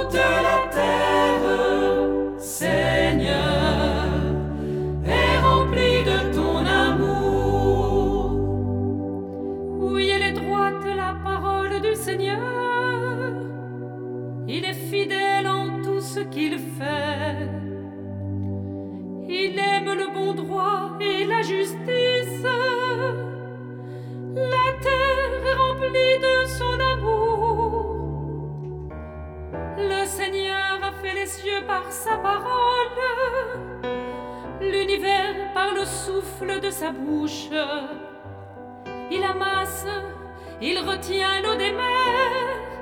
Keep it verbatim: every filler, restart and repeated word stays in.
Toute la terre, Seigneur, est remplie de ton amour. Oui, elle est droite, la parole du Seigneur. Il est fidèle en tout ce qu'il fait. Il aime le bon droit et la justice. La terre est remplie de son amour. Le Seigneur a fait les cieux par sa parole, l'univers par le souffle de sa bouche. Il amasse, il retient l'eau des mers.